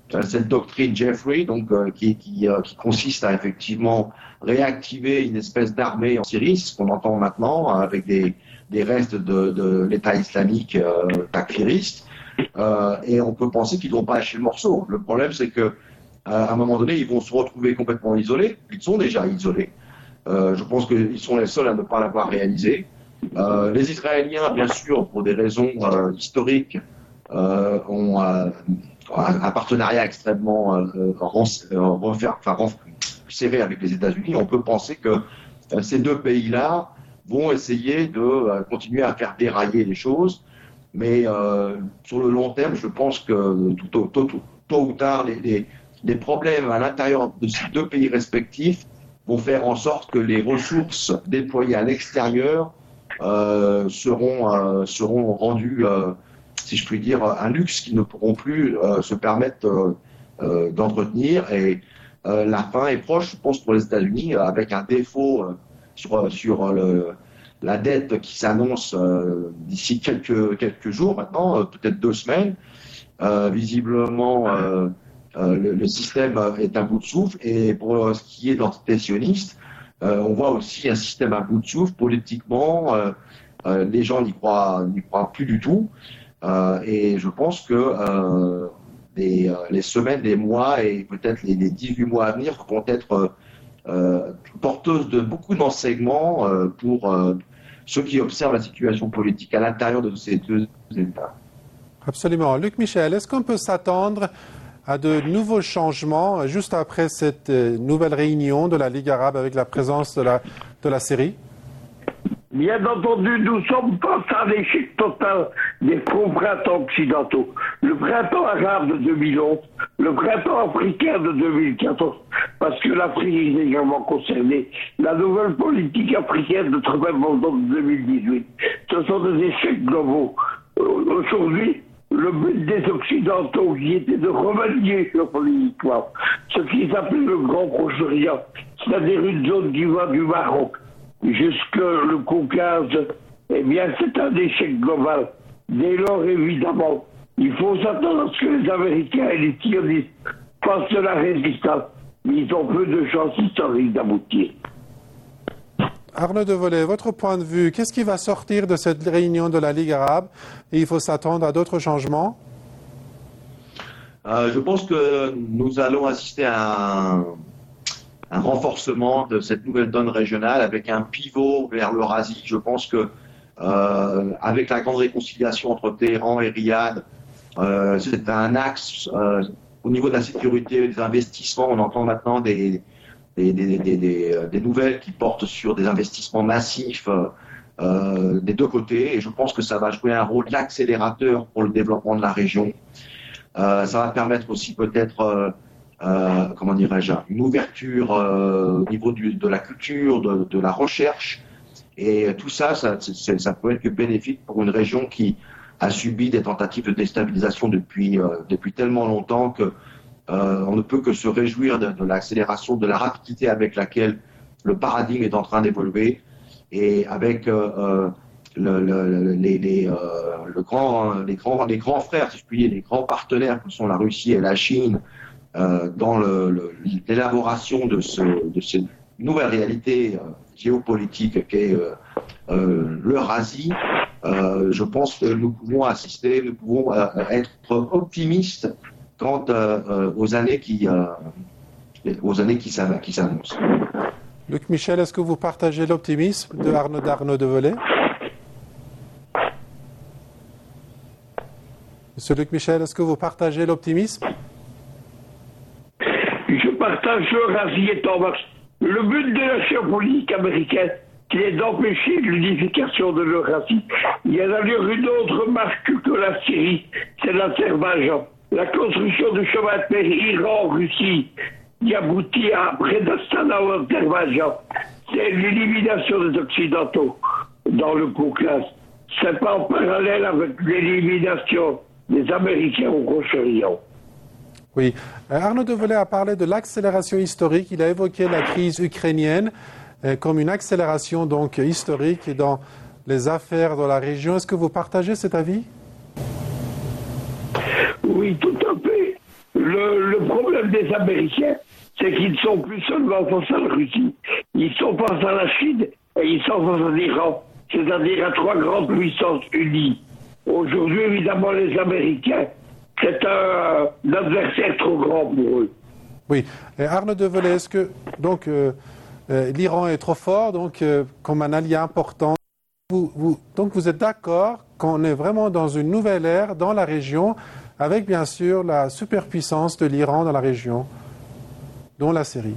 [SPEAKER 8] cette doctrine Jeffrey, donc euh, qui, qui, euh, qui consiste à effectivement réactiver une espèce d'armée en Syrie, ce qu'on entend maintenant avec des, des restes de, de l'État islamique euh, takfiriste. Euh, et on peut penser qu'ils n'ont pas lâché le morceau. Le problème, c'est que à un moment donné, ils vont se retrouver complètement isolés. Ils sont déjà isolés. Euh, je pense qu'ils sont les seuls à ne pas l'avoir réalisé. Euh, les Israéliens, bien sûr, pour des raisons euh, historiques, euh, ont euh, un partenariat extrêmement euh, refaire, enfin, serré avec les États-Unis. On peut penser que euh, ces deux pays-là vont essayer de euh, continuer à faire dérailler les choses. Mais euh, sur le long terme, je pense que tôt, tôt, tôt, tôt ou tard, les, les, les problèmes à l'intérieur de ces deux pays respectifs vont faire en sorte que les ressources déployées à l'extérieur euh, seront, euh, seront rendues, euh, si je puis dire, un luxe qu'ils ne pourront plus euh, se permettre euh, euh, d'entretenir. Et euh, la fin est proche, je pense, pour les États-Unis, avec un défaut euh, sur, sur le, la dette qui s'annonce euh, d'ici quelques, quelques jours maintenant, euh, peut-être deux semaines. Euh, visiblement, euh, euh, le, le système est à bout de souffle. Et pour ce qui est de l'entité sioniste, euh, on voit aussi un système à bout de souffle politiquement. Euh, euh, les gens n'y croient, n'y croient plus du tout. Euh, et je pense que euh, les, les semaines, les mois et peut-être les, les dix-huit mois à venir vont être euh, porteuses de beaucoup d'enseignements euh, pour euh, ceux qui observent la situation politique à l'intérieur de ces deux États.
[SPEAKER 6] Absolument. Luc Michel, est-ce qu'on peut s'attendre à de nouveaux changements juste après cette nouvelle réunion de la Ligue arabe avec la présence de la, de la Syrie?
[SPEAKER 9] Bien entendu, nous sommes face à l'échec total des grands printemps occidentaux. Le printemps arabe de deux mille onze, le printemps africain de deux mille quatorze, parce que l'Afrique est également concernée, la nouvelle politique africaine de traitement de deux mille dix-huit. Ce sont des échecs globaux. Aujourd'hui, le but des Occidentaux qui était de remanier politiquement ce qui s'appelle le Grand Proche-Orient, c'est-à-dire une zone qui va du Maroc jusque le Caucase, eh bien c'est un échec global. Dès lors, évidemment, il faut s'attendre à ce que les Américains et les sionistes fassent de la résistance. Ils ont peu de chances historiques d'aboutir.
[SPEAKER 6] Arnaud Devolé, votre point de vue, qu'est-ce qui va sortir de cette réunion de la Ligue arabe? Et il faut s'attendre à d'autres changements?
[SPEAKER 8] euh, Je pense que nous allons assister à un, un renforcement de cette nouvelle donne régionale avec un pivot vers l'Eurasie. Je pense que euh, avec la grande réconciliation entre Téhéran et Riyad, euh, c'est un axe euh, au niveau de la sécurité et des investissements. On entend maintenant des Des, des, des, des, des nouvelles qui portent sur des investissements massifs euh, des deux côtés, et je pense que ça va jouer un rôle d'accélérateur pour le développement de la région. Euh, ça va permettre aussi peut-être, euh, euh, comment dirais-je, une ouverture euh, au niveau du, de la culture, de, de la recherche, et tout ça, ça, c'est, ça peut être que bénéfique pour une région qui a subi des tentatives de déstabilisation depuis, euh, depuis tellement longtemps que Euh, on ne peut que se réjouir de, de l'accélération, de la rapidité avec laquelle le paradigme est en train d'évoluer, et avec euh, euh, le, le, les, les, euh, le grand, les, grands, les grands frères, si je puis dire, les grands partenaires que sont la Russie et la Chine euh, dans le, le, l'élaboration de, ce, de cette nouvelle réalité euh, géopolitique qu'est euh, euh, l'Eurasie. Euh, je pense que nous pouvons assister, nous pouvons euh, être optimistes quant euh, euh, aux années qui, euh, aux années qui, qui s'annoncent.
[SPEAKER 6] Luc Michel, est-ce que vous partagez l'optimisme de Arnaud, d'Arnaud Devolé? Monsieur Luc Michel, est-ce que vous partagez l'optimisme?
[SPEAKER 9] Je partage l'Eurasie et en marche. Le but de la géopolitique américaine, c'est d'empêcher l'unification de l'Eurasie. Il y a d'ailleurs une autre marque que la Syrie, c'est l'Azerbaïdjan. La construction du chemin de fer Iran-Russie qui aboutit à près d'Astana ou Azerbaïdjan, c'est l'élimination des Occidentaux dans le Caucase. C'est pas en parallèle avec l'élimination des Américains au Proche-Orient.
[SPEAKER 6] Oui. Arnaud Devolé a parlé de l'accélération historique. Il a évoqué la crise ukrainienne comme une accélération donc historique dans les affaires de la région. Est-ce que vous partagez cet avis?
[SPEAKER 9] Oui, tout à fait. le, le problème des Américains, c'est qu'ils ne sont plus seulement face à la Russie, ils sont face à la Chine et ils sont face à l'Iran, c'est-à-dire à trois grandes puissances unies. Aujourd'hui, évidemment, les Américains, c'est un, un adversaire trop grand pour eux.
[SPEAKER 6] Oui. Et Arnaud Develay, est-ce que donc euh, euh, l'Iran est trop fort, donc euh, comme un allié important, vous, vous, donc vous êtes d'accord qu'on est vraiment dans une nouvelle ère dans la région, avec bien sûr la superpuissance de l'Iran dans la région, dont la Syrie.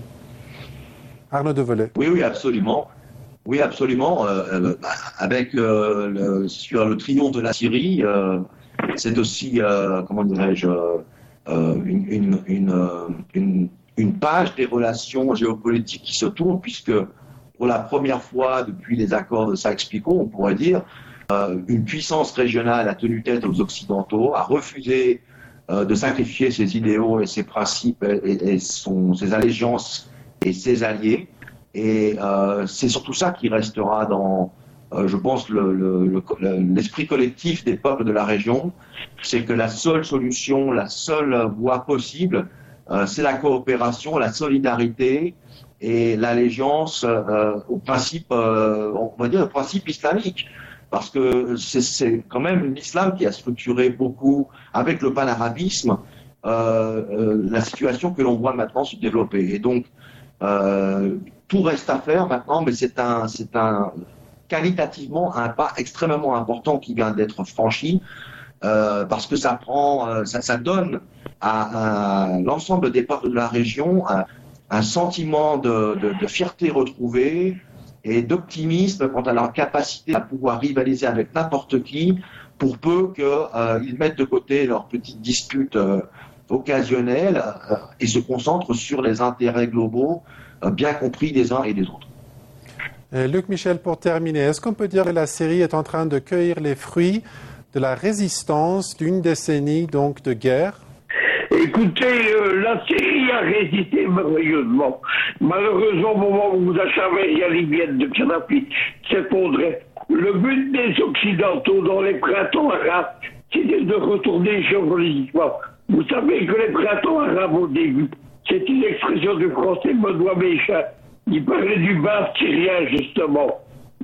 [SPEAKER 6] Arnaud Develay.
[SPEAKER 8] Oui, oui, absolument. Oui, absolument. Euh, euh, avec euh, le, sur le triomphe de la Syrie, euh, c'est aussi, euh, comment dirais-je, euh, une, une, une, une, une page des relations géopolitiques qui se tourne, puisque pour la première fois depuis les accords de Sykes-Picot, on pourrait dire, euh, une puissance régionale a tenu tête aux Occidentaux, a refusé euh, de sacrifier ses idéaux et ses principes et, et son, ses allégeances et ses alliés. Et euh, c'est surtout ça qui restera dans, euh, je pense, le, le, le, l'esprit collectif des peuples de la région. C'est que la seule solution, la seule voie possible, euh, c'est la coopération, la solidarité et l'allégeance euh, au principe, euh, on va dire, au principe islamique. Parce que c'est, c'est quand même l'islam qui a structuré beaucoup, avec le panarabisme, euh, euh, la situation que l'on voit maintenant se développer. Et donc, euh, tout reste à faire maintenant, mais c'est un, c'est un, qualitativement, un pas extrêmement important qui vient d'être franchi, euh, parce que ça prend, euh, ça, ça donne à, à l'ensemble des peuples de la région un, un sentiment de, de, de fierté retrouvée et d'optimisme quant à leur capacité à pouvoir rivaliser avec n'importe qui, pour peu qu'ils euh, mettent de côté leurs petites disputes euh, occasionnelles euh, et se concentrent sur les intérêts globaux euh, bien compris des uns et des autres.
[SPEAKER 6] Et Luc Michel, pour terminer, est-ce qu'on peut dire que la Syrie est en train de cueillir les fruits de la résistance d'une décennie donc de guerre?
[SPEAKER 9] Écoutez, euh, la Syrie a résisté merveilleusement. Malheureusement, au moment où la Chaveria libyenne de Kadhafi s'effondrait, le but des Occidentaux dans les printemps arabes, c'était de retourner géopolitiquement. Vous savez que les printemps arabes au début, c'est une expression du français Benoît Méchin. Il parlait du bas syrien, justement,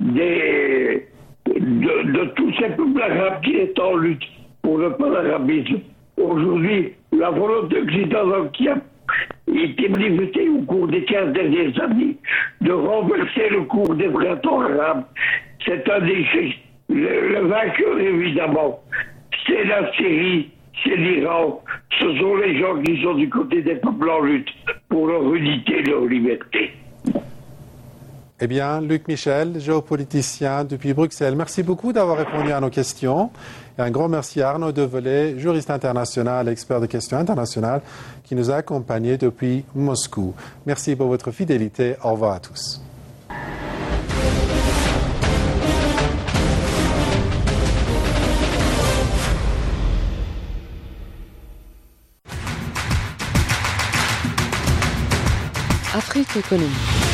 [SPEAKER 9] des, de, de tous ces peuples arabes qui étaient en lutte pour le panarabisme. Aujourd'hui, la volonté occidentale qui a été manifestée au cours des quinze dernières années de renverser le cours des printemps arabes, c'est un échec. Le, le vainqueur, évidemment, c'est la Syrie, c'est l'Iran. Ce sont les gens qui sont du côté des peuples en lutte pour leur unité et leur liberté.
[SPEAKER 6] Eh bien, Luc Michel, géopoliticien depuis Bruxelles, merci beaucoup d'avoir répondu à nos questions. Et un grand merci à Arnaud Develay, juriste international, expert de questions internationales, qui nous a accompagnés depuis Moscou. Merci pour votre fidélité. Au revoir à tous.
[SPEAKER 10] Afrique économique.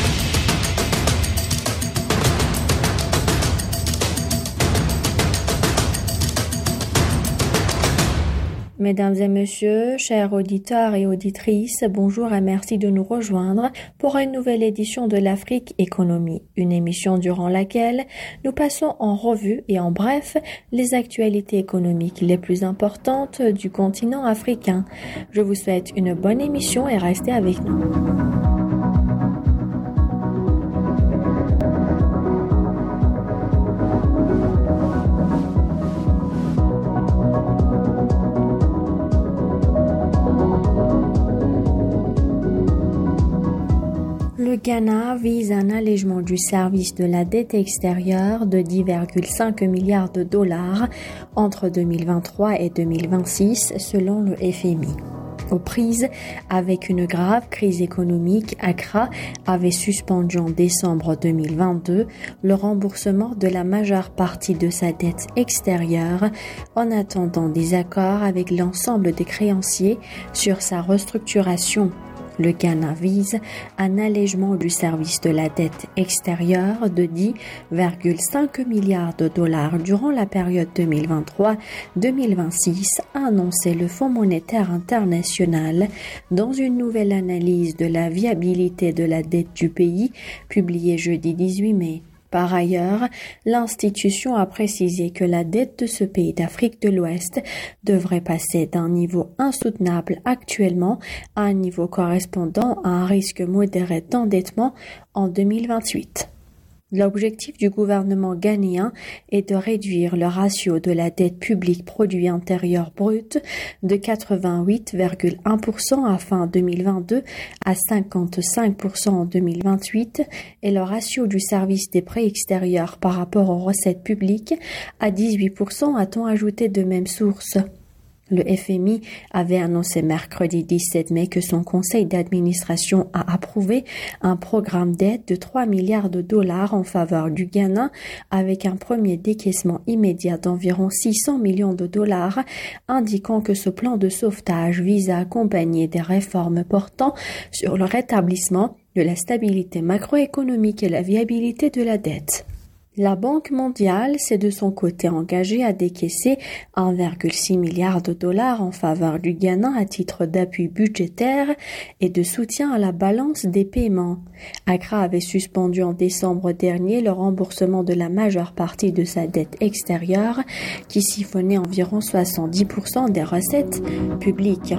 [SPEAKER 11] Mesdames et messieurs, chers auditeurs et auditrices, bonjour et merci de nous rejoindre pour une nouvelle édition de l'Afrique Économie, une émission durant laquelle nous passons en revue et en bref les actualités économiques les plus importantes du continent africain. Je vous souhaite une bonne émission et restez avec nous. Le Ghana vise un allègement du service de la dette extérieure de dix virgule cinq milliards de dollars entre deux mille vingt-trois et deux mille vingt-six selon le F M I. Aux prises avec une grave crise économique, Accra avait suspendu en décembre deux mille vingt-deux le remboursement de la majeure partie de sa dette extérieure en attendant des accords avec l'ensemble des créanciers sur sa restructuration. Le Ghana vise un allègement du service de la dette extérieure de dix virgule cinq milliards de dollars durant la période deux mille vingt-trois à deux mille vingt-six, a annoncé le Fonds monétaire international dans une nouvelle analyse de la viabilité de la dette du pays publiée jeudi dix-huit mai. Par ailleurs, l'institution a précisé que la dette de ce pays d'Afrique de l'Ouest devrait passer d'un niveau insoutenable actuellement à un niveau correspondant à un risque modéré d'endettement en deux mille vingt-huit. L'objectif du gouvernement ghanéen est de réduire le ratio de la dette publique produit intérieur brut de quatre-vingt-huit virgule un pour cent à fin deux mille vingt-deux à cinquante-cinq pour cent en deux mille vingt-huit et le ratio du service des prêts extérieurs par rapport aux recettes publiques à dix-huit pour cent, a-t-on ajouté de même source. Le F M I avait annoncé mercredi dix-sept mai que son conseil d'administration a approuvé un programme d'aide de trois milliards de dollars en faveur du Ghana avec un premier décaissement immédiat d'environ six cents millions de dollars, indiquant que ce plan de sauvetage vise à accompagner des réformes portant sur le rétablissement de la stabilité macroéconomique et la viabilité de la dette. La Banque mondiale s'est de son côté engagée à décaisser un virgule six milliard de dollars en faveur du Ghana à titre d'appui budgétaire et de soutien à la balance des paiements. Accra avait suspendu en décembre dernier le remboursement de la majeure partie de sa dette extérieure qui siphonnait environ soixante-dix pour cent des recettes publiques.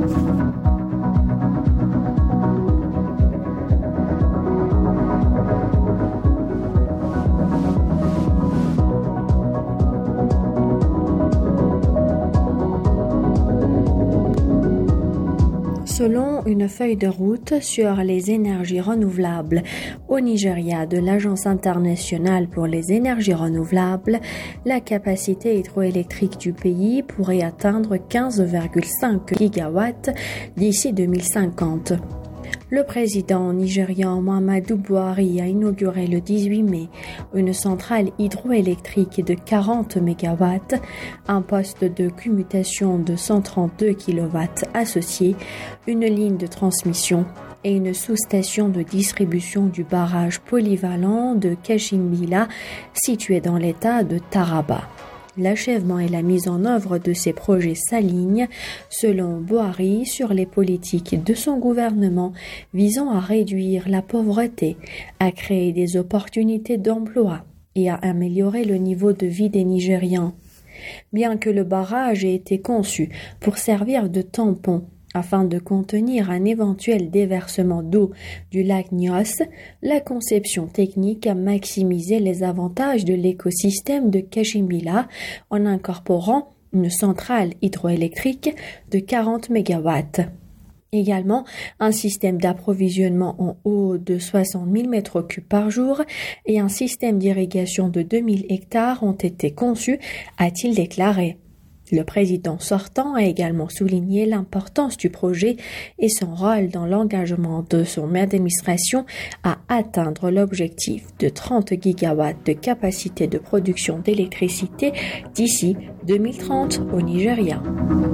[SPEAKER 11] Selon une feuille de route sur les énergies renouvelables au Nigeria de l'Agence internationale pour les énergies renouvelables, la capacité hydroélectrique du pays pourrait atteindre quinze virgule cinq gigawatts d'ici deux mille cinquante. Le président nigérian Muhammadu Buhari a inauguré le dix-huit mai une centrale hydroélectrique de quarante mégawatts, un poste de commutation de cent trente-deux kilowatts associé, une ligne de transmission et une sous-station de distribution du barrage polyvalent de Kashimbila situé dans l'état de Taraba. L'achèvement et la mise en œuvre de ces projets s'alignent, selon Buhari, sur les politiques de son gouvernement visant à réduire la pauvreté, à créer des opportunités d'emploi et à améliorer le niveau de vie des Nigérians. Bien que le barrage ait été conçu pour servir de tampon afin de contenir un éventuel déversement d'eau du lac Nyos, la conception technique a maximisé les avantages de l'écosystème de Kashimbila en incorporant une centrale hydroélectrique de quarante mégawatts. Également, un système d'approvisionnement en eau de soixante mille mètres cubes par jour et un système d'irrigation de deux mille hectares ont été conçus, a-t-il déclaré. Le président sortant a également souligné l'importance du projet et son rôle dans l'engagement de son administration à atteindre l'objectif de trente gigawatts de capacité de production d'électricité d'ici deux mille trente au Nigeria.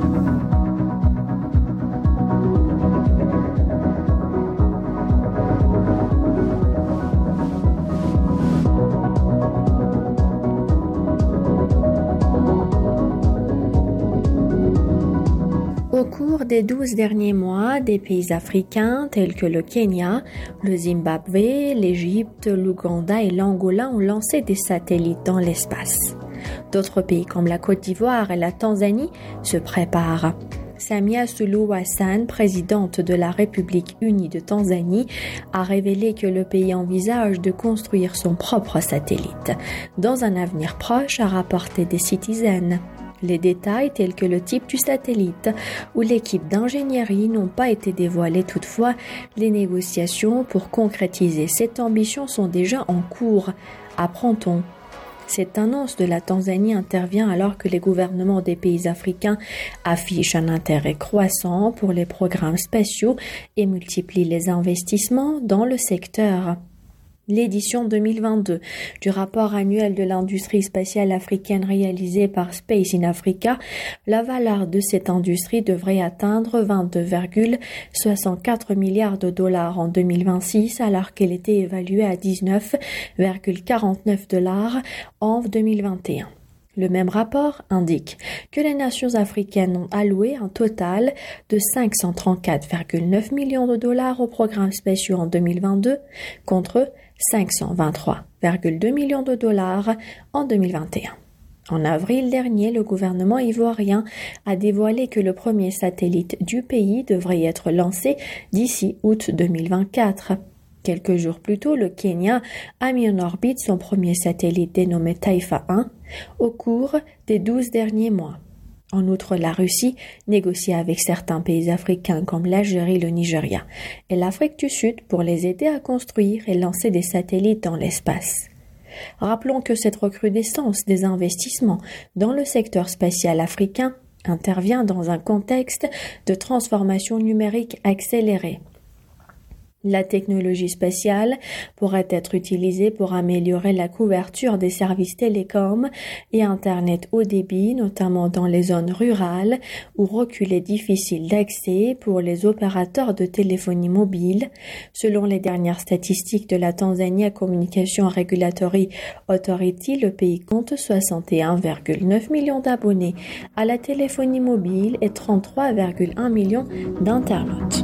[SPEAKER 11] Au cours des douze derniers mois, des pays africains tels que le Kenya, le Zimbabwe, l'Égypte, l'Ouganda et l'Angola ont lancé des satellites dans l'espace. D'autres pays comme la Côte d'Ivoire et la Tanzanie se préparent. Samia Suluhu Hassan, présidente de la République unie de Tanzanie, a révélé que le pays envisage de construire son propre satellite dans un avenir proche, a rapporté des Citizen. Les détails tels que le type du satellite ou l'équipe d'ingénierie n'ont pas été dévoilés. Toutefois, les négociations pour concrétiser cette ambition sont déjà en cours, apprend-on. Cette annonce de la Tanzanie intervient alors que les gouvernements des pays africains affichent un intérêt croissant pour les programmes spatiaux et multiplient les investissements dans le secteur. l'édition deux mille vingt-deux du rapport annuel de l'industrie spatiale africaine réalisé par Space in Africa, la valeur de cette industrie devrait atteindre vingt-deux virgule soixante-quatre milliards de dollars en deux mille vingt-six, alors qu'elle était évaluée à dix-neuf virgule quarante-neuf dollars en deux mille vingt et un. Le même rapport indique que les nations africaines ont alloué un total de cinq cent trente-quatre virgule neuf millions de dollars aux programmes spatiaux en deux mille vingt-deux contre cinq cent vingt-trois virgule deux millions de dollars en deux mille vingt et un. En avril dernier, le gouvernement ivoirien a dévoilé que le premier satellite du pays devrait être lancé d'ici août deux mille vingt-quatre. Quelques jours plus tôt, le Kenya a mis en orbite son premier satellite dénommé Taifa un au cours des douze derniers mois. En outre, la Russie négocie avec certains pays africains comme l'Algérie, le Nigeria et l'Afrique du Sud pour les aider à construire et lancer des satellites dans l'espace. Rappelons que cette recrudescence des investissements dans le secteur spatial africain intervient dans un contexte de transformation numérique accélérée. La technologie spatiale pourrait être utilisée pour améliorer la couverture des services télécoms et Internet haut débit, notamment dans les zones rurales où recul est difficile d'accès pour les opérateurs de téléphonie mobile. Selon les dernières statistiques de la Tanzania Communication Regulatory Authority, le pays compte soixante et un virgule neuf millions d'abonnés à la téléphonie mobile et trente-trois virgule un millions d'internautes.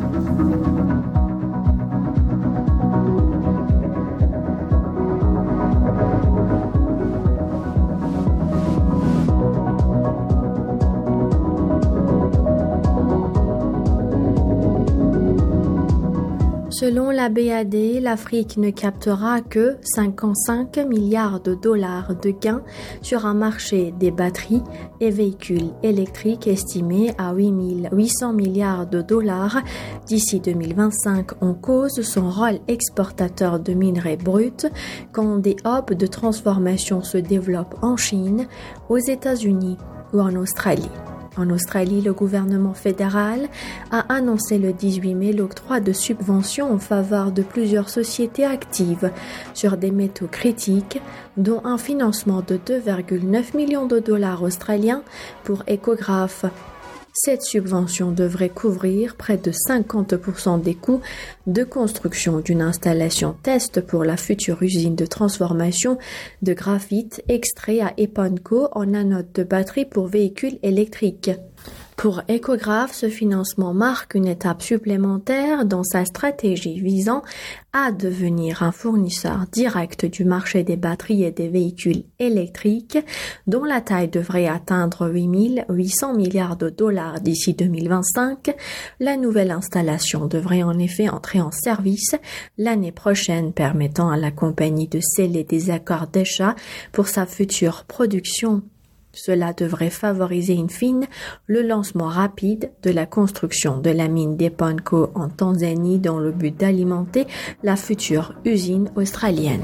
[SPEAKER 11] Selon la B A D, l'Afrique ne captera que cinquante-cinq milliards de dollars de gains sur un marché des batteries et véhicules électriques estimé à huit mille huit cents milliards de dollars d'ici deux mille vingt-cinq, en cause son rôle exportateur de minerais bruts quand des hubs de transformation se développent en Chine, aux États-Unis ou en Australie. En Australie, le gouvernement fédéral a annoncé le dix-huit mai l'octroi de subventions en faveur de plusieurs sociétés actives sur des métaux critiques, dont un financement de deux virgule neuf millions de dollars australiens pour Ecograph. Cette subvention devrait couvrir près de cinquante pour cent des coûts de construction d'une installation test pour la future usine de transformation de graphite extrait à Epanco en anode de batterie pour véhicules électriques. Pour Ecograph, ce financement marque une étape supplémentaire dans sa stratégie visant à devenir un fournisseur direct du marché des batteries et des véhicules électriques, dont la taille devrait atteindre huit mille huit cents milliards de dollars d'ici deux mille vingt-cinq. La nouvelle installation devrait en effet entrer en service l'année prochaine, permettant à la compagnie de sceller des accords d'achat pour sa future production. Cela devrait favoriser in fine le lancement rapide de la construction de la mine d'Epanco en Tanzanie dans le but d'alimenter la future usine australienne.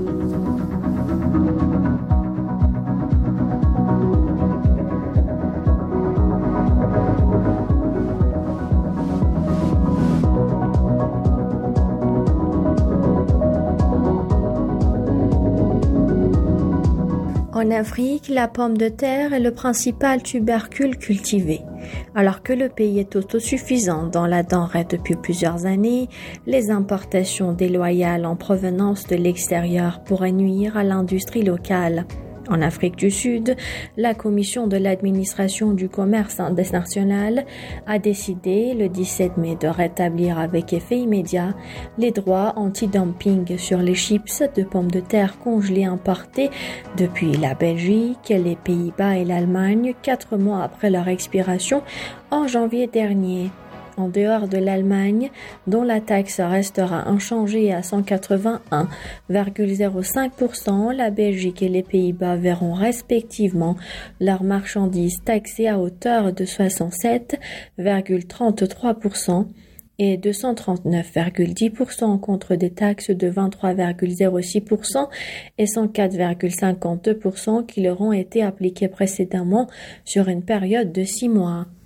[SPEAKER 11] En Afrique, la pomme de terre est le principal tubercule cultivé. Alors que le pays est autosuffisant dans la denrée depuis plusieurs années, les importations déloyales en provenance de l'extérieur pourraient nuire à l'industrie locale. En Afrique du Sud, la Commission de l'administration du commerce international a décidé le dix-sept mai de rétablir avec effet immédiat les droits anti-dumping sur les chips de pommes de terre congelées importées depuis la Belgique, les Pays-Bas et l'Allemagne, quatre mois après leur expiration en janvier dernier. En dehors de l'Allemagne, dont la taxe restera inchangée à cent quatre-vingt-un virgule zéro cinq pour cent, la Belgique et les Pays-Bas verront respectivement leurs marchandises taxées à hauteur de soixante-sept virgule trente-trois pour cent et deux cent trente-neuf virgule dix pour cent contre des taxes de vingt-trois virgule zéro six pour cent et cent quatre virgule cinquante-deux pour cent qui leur ont été appliquées précédemment sur une période de six mois.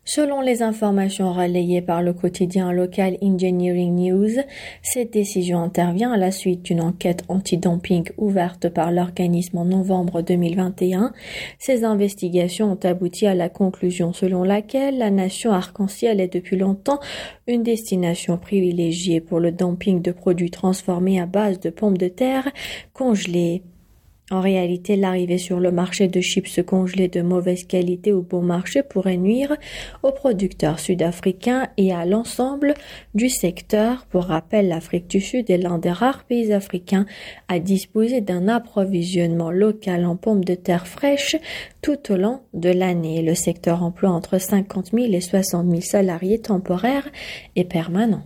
[SPEAKER 11] Selon les informations relayées par le quotidien local Engineering News, cette décision intervient à la suite d'une enquête anti-dumping ouverte par l'organisme en novembre deux mille vingt et un. Ces investigations ont abouti à la conclusion selon laquelle la nation arc-en-ciel est depuis longtemps une destination privilégiée pour le dumping de produits transformés à base de pommes de terre congelées. En réalité, l'arrivée sur le marché de chips congelés de mauvaise qualité ou bon marché pourrait nuire aux producteurs sud-africains et à l'ensemble du secteur. Pour rappel, l'Afrique du Sud est l'un des rares pays africains à disposer d'un approvisionnement local en pommes de terre fraîches tout au long de l'année. Le secteur emploie entre cinquante mille et soixante mille salariés temporaires et permanents.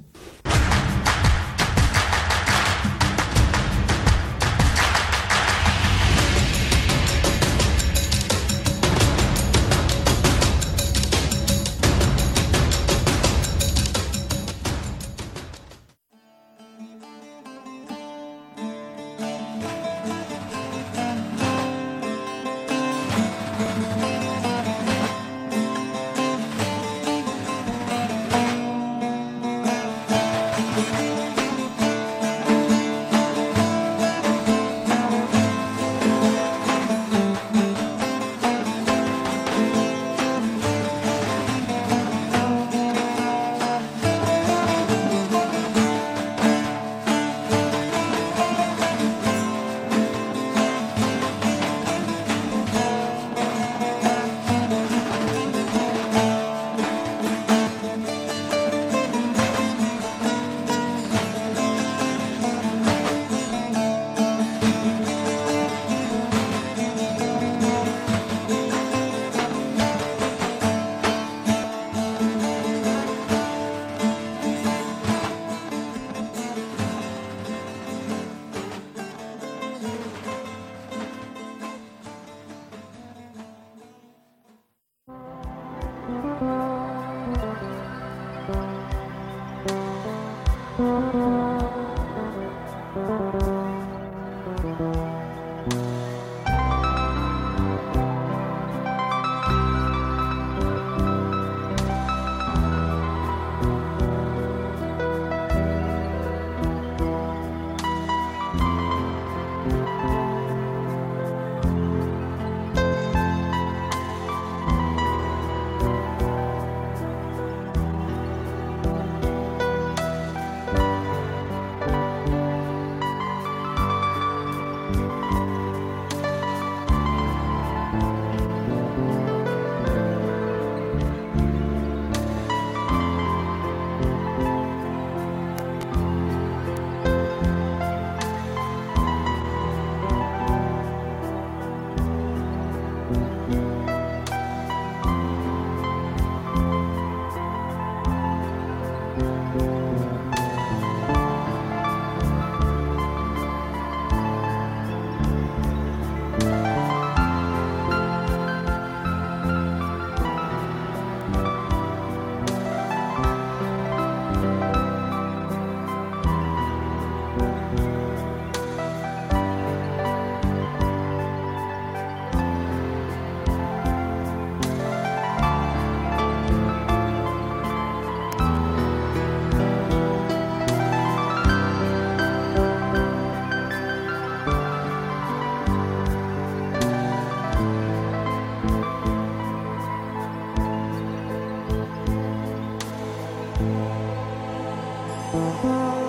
[SPEAKER 3] Thank you.